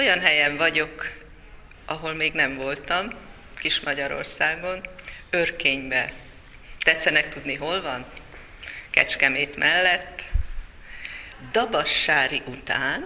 Olyan helyen vagyok, ahol még nem voltam, Kis-Magyarországon, Örkénybe. Tetszenek tudni, hol van? Kecskemét mellett, Dabassári után,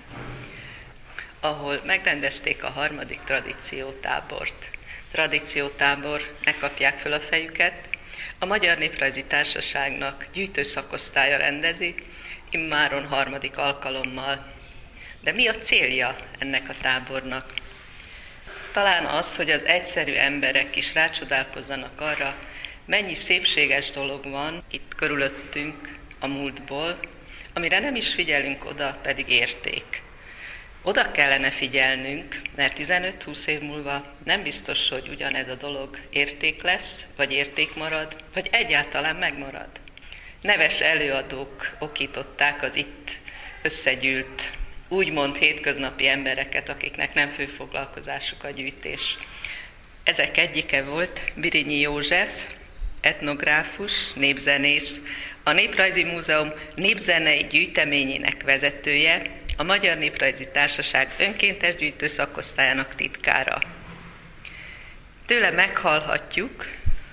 ahol megrendezték a 3. tradíciótábort. Tradíciótábor, ne kapják föl a fejüket, a Magyar Néprajzi Társaságnak gyűjtőszakosztálya rendezi, immáron 3. alkalommal. De mi a célja ennek a tábornak? Talán az, hogy az egyszerű emberek is rácsodálkozzanak arra, mennyi szépséges dolog van itt körülöttünk a múltból, amire nem is figyelünk oda, pedig érték. Oda kellene figyelnünk, mert 15-20 év múlva nem biztos, hogy ugyanez a dolog érték lesz, vagy érték marad, vagy egyáltalán megmarad. Neves előadók okították az itt összegyűlt, úgymond hétköznapi embereket, akiknek nem fő foglalkozásuk a gyűjtés. Ezek egyike volt Birinyi József, etnográfus, népzenész, a Néprajzi Múzeum népzenei gyűjteményének vezetője, a Magyar Néprajzi Társaság önkéntes gyűjtőszakosztályának titkára. Tőle meghallhatjuk,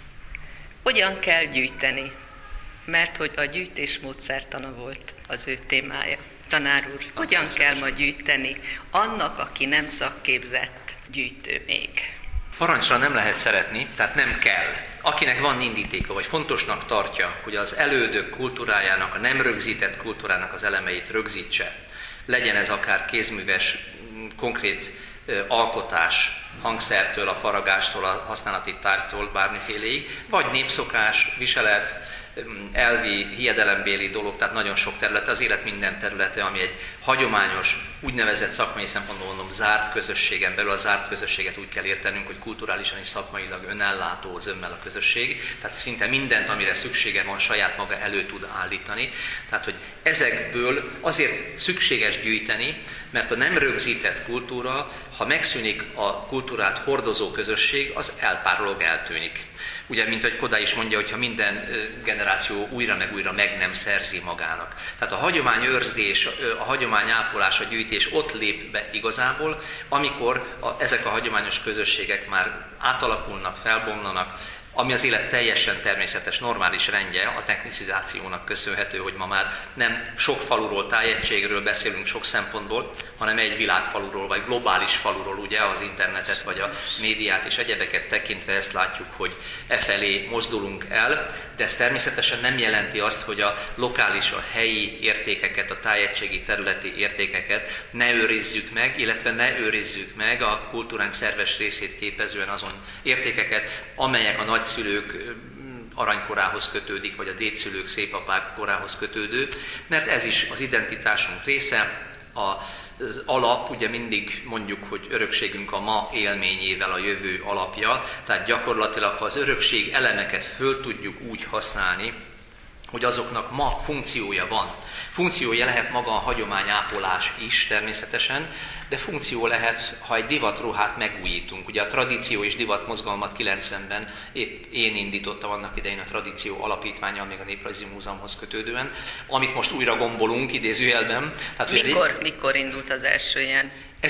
hogyan kell gyűjteni, mert hogy a gyűjtés módszertana volt az ő témája. Tanár úr, hogyan kell ma gyűjteni annak, aki nem szakképzett gyűjtő még? Parancsra nem lehet szeretni, tehát nem kell. Akinek van indítéka, vagy fontosnak tartja, hogy az elődök kultúrájának, a nem rögzített kultúrának az elemeit rögzítse, legyen ez akár kézműves, konkrét alkotás, hangszertől, a faragástól, a használati tárgytól, bármiféléig, vagy népszokás, viselet, elvi, hiedelembéli dolog, tehát nagyon sok terület, az élet minden területe, ami egy hagyományos, úgynevezett szakmai szempontból mondom, zárt közösségen belül, a zárt közösséget úgy kell értenünk, hogy kulturálisan és szakmailag önellátó zömmel a közösség, tehát szinte mindent, amire szüksége van, saját maga elő tud állítani. Tehát, hogy ezekből azért szükséges gyűjteni, mert a nem rögzített kultúra, ha megszűnik a kultúrát hordozó közösség, az elpárolog, eltűnik. Ugye, mint ahogy Kodály is mondja, hogyha minden generáció újra meg újra meg nem szerzi magának. Tehát a hagyományőrzés, a hagyományápolás, a gyűjtés ott lép be igazából, amikor ezek a hagyományos közösségek már átalakulnak, felbomlanak, ami az élet teljesen természetes, normális rendje, a technicizációnak köszönhető, hogy ma már nem sok faluról, tájegységről beszélünk sok szempontból, hanem egy világfaluról, vagy globális faluról, ugye az internetet, vagy a médiát és egyebeket tekintve ezt látjuk, hogy efelé mozdulunk el, de ez természetesen nem jelenti azt, hogy a lokális, a helyi értékeket, a tájegységi területi értékeket ne őrizzük meg, illetve ne őrizzük meg a kultúránk szerves részét képezően azon értékeket, amelyek a nagyszülők aranykorához kötődik, vagy a dédszülők, szépapák korához kötődő, mert ez is az identitásunk része, az alap, ugye mindig mondjuk, hogy örökségünk a ma élményével a jövő alapja, tehát gyakorlatilag, ha az örökség elemeket föl tudjuk úgy használni, hogy azoknak ma funkciója van. Funkciója lehet maga a hagyományápolás is természetesen, de funkció lehet, ha egy divatruhát megújítunk. Ugye a tradíció és divat mozgalmat 90-ben épp én indítottam annak idején a tradíció alapítvánnyal, még a Néprajzi Múzeumhoz kötődően, amit most újra gombolunk idézőjelben. Mikor indult az első ilyen?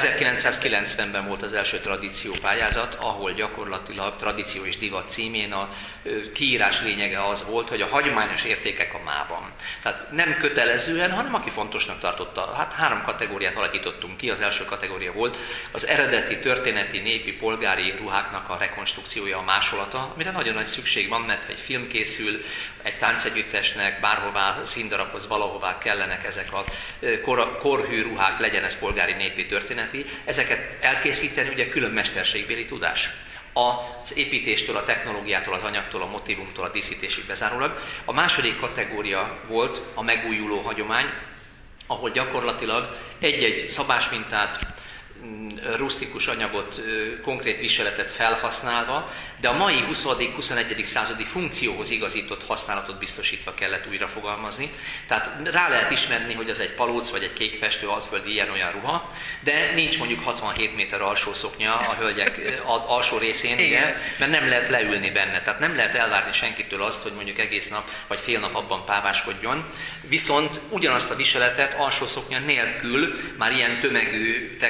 1990-ben volt az első tradíciópályázat, ahol gyakorlatilag tradíció és divat címén a kiírás lényege az volt, hogy a hagyományos értékek a mában. Tehát nem kötelezően, hanem aki fontosnak tartotta. Hát 3 kategóriát alakítottunk ki. Az első kategória volt az eredeti, történeti, népi, polgári ruháknak a rekonstrukciója, a másolata, amire nagyon nagy szükség van, mert egy film készül, egy táncegyüttesnek bárhová, színdarabhoz valahová kellenek ezek a korhű ruhák, legyen ez polgári, népi, történeti. Ezeket elkészíteni ugye külön mesterségbéli tudás. Az építéstől, a technológiától, az anyagtól, a motívumtól, a díszítésig bezárólag. A második kategória volt a megújuló hagyomány, ahol gyakorlatilag egy-egy szabásmintát, rusztikus anyagot, konkrét viseletet felhasználva, de a mai 20.-21. századi funkcióhoz igazított használatot biztosítva kellett újra fogalmazni. Tehát rá lehet ismerni, hogy az egy palóc vagy egy kékfestő alföldi ilyen-olyan ruha, de nincs mondjuk 67 méter alsó szoknya a hölgyek alsó részén, igen, mert nem lehet leülni benne. Tehát nem lehet elvárni senkitől azt, hogy mondjuk egész nap vagy fél nap abban páváskodjon. Viszont ugyanazt a viseletet alsó szoknya nélkül már ilyen tömegű textilanyag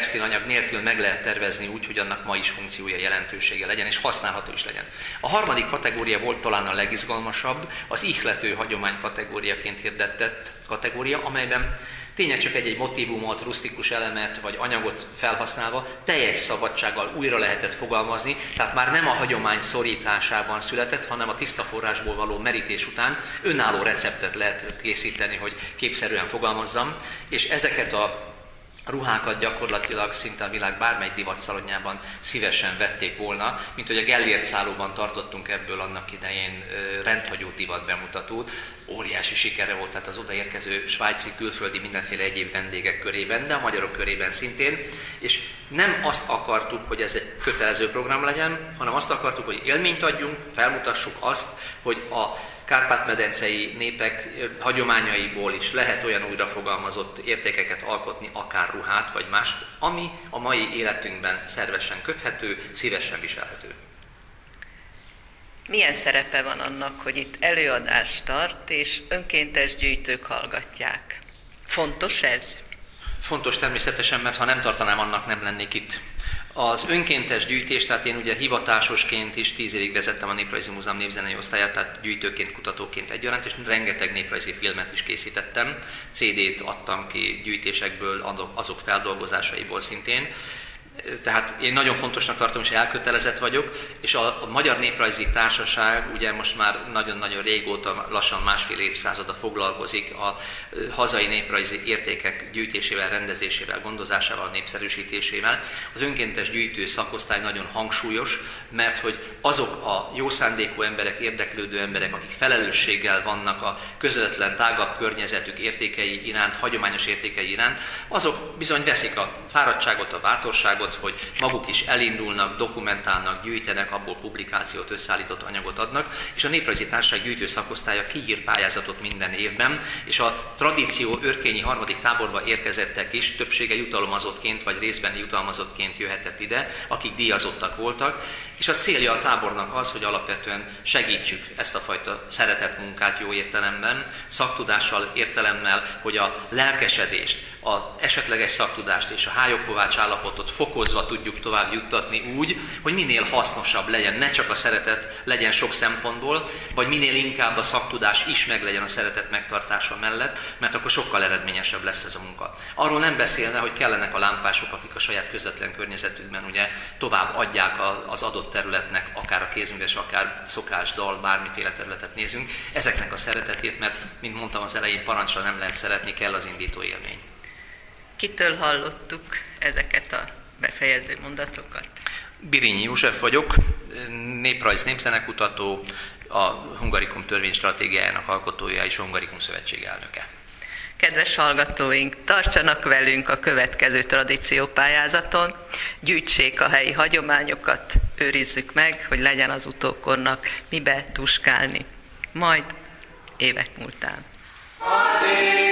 anyag nélkül meg lehet tervezni úgy, hogy annak ma is funkciója, jelentősége legyen, és használható is legyen. A harmadik kategória volt talán a legizgalmasabb, az ihlető hagyomány kategóriaként hirdetett kategória, amelyben tényleg csak egy motívumot, rusztikus elemet vagy anyagot felhasználva teljes szabadsággal újra lehetett fogalmazni, tehát már nem a hagyomány szorításában született, hanem a tiszta forrásból való merítés után önálló receptet lehet készíteni, hogy képszerűen fogalmazzam, és ezeket a ruhákat gyakorlatilag szinte a világ bármely divatszalonjában szívesen vették volna, mint hogy a Gellért szállóban tartottunk ebből annak idején rendhagyó divat bemutatót. Óriási sikere volt, tehát az odaérkező svájci, külföldi, mindenféle egyéb vendégek körében, de a magyarok körében szintén. És nem azt akartuk, hogy ez egy kötelező program legyen, hanem azt akartuk, hogy élményt adjunk, felmutassuk azt, hogy a kárpát-medencei népek hagyományaiból is lehet olyan újrafogalmazott értékeket alkotni, akár ruhát vagy mást, ami a mai életünkben szervesen köthető, szívesen viselhető. Milyen szerepe van annak, hogy itt előadást tart, és önkéntes gyűjtők hallgatják? Fontos ez? Fontos természetesen, mert ha nem tartanám, annak nem lennék itt. Az önkéntes gyűjtés, tehát én ugye hivatásosként is 10 évig vezettem a Néprajzi Múzeum népzenei osztályát, tehát gyűjtőként, kutatóként egyaránt, és rengeteg néprajzi filmet is készítettem. CD-t adtam ki gyűjtésekből, azok feldolgozásaiból szintén. Tehát én nagyon fontosnak tartom, és elkötelezett vagyok, és a Magyar Néprajzi Társaság ugye most már nagyon-nagyon régóta, lassan másfél évszázada foglalkozik a hazai néprajzi értékek gyűjtésével, rendezésével, gondozásával, népszerűsítésével. Az önkéntes gyűjtő szakosztály nagyon hangsúlyos, mert hogy azok a jó szándékú emberek, érdeklődő emberek, akik felelősséggel vannak a közvetlen, tágabb környezetük értékei iránt, hagyományos értékei iránt, azok bizony veszik a fáradtságot, a bátorságot, hogy maguk is elindulnak, dokumentálnak, gyűjtenek, abból publikációt, összeállított anyagot adnak, és a Néprajzi Társaság gyűjtő szakosztálya kiír pályázatot minden évben, és a tradíció örkényi harmadik táborba érkezettek is, többsége jutalmazottként vagy részben jutalmazottként jöhetett ide, akik díjazottak voltak, és a célja a tábornak az, hogy alapvetően segítsük ezt a fajta szeretett munkát jó értelemben, szaktudással, értelemmel, hogy a lelkesedést, az esetleges szaktudást és a hályogkovács állapotot fokozva tudjuk tovább juttatni úgy, hogy minél hasznosabb legyen, ne csak a szeretet legyen sok szempontból, vagy minél inkább a szaktudás is meglegyen a szeretet megtartása mellett, mert akkor sokkal eredményesebb lesz ez a munka. Arról nem beszélne, hogy kellenek a lámpások, akik a saját közvetlen környezetükben ugye tovább adják az adott területnek, akár a kézműves, akár szokás, dal, bármiféle területet nézünk, ezeknek a szeretetét, mert, mint mondtam az elején, parancsra nem lehet szeretni, kell az indító élmény. Kitől hallottuk ezeket a befejező mondatokat? Birinyi József vagyok, néprajz népzenekutató, a Hungarikum törvénystratégiájának alkotója és a Hungarikum Szövetség elnöke. Kedves hallgatóink, tartsanak velünk a következő tradíciópályázaton, gyűjtsék a helyi hagyományokat, őrizzük meg, hogy legyen az utókornak mibe tuskálni, majd évek múltán.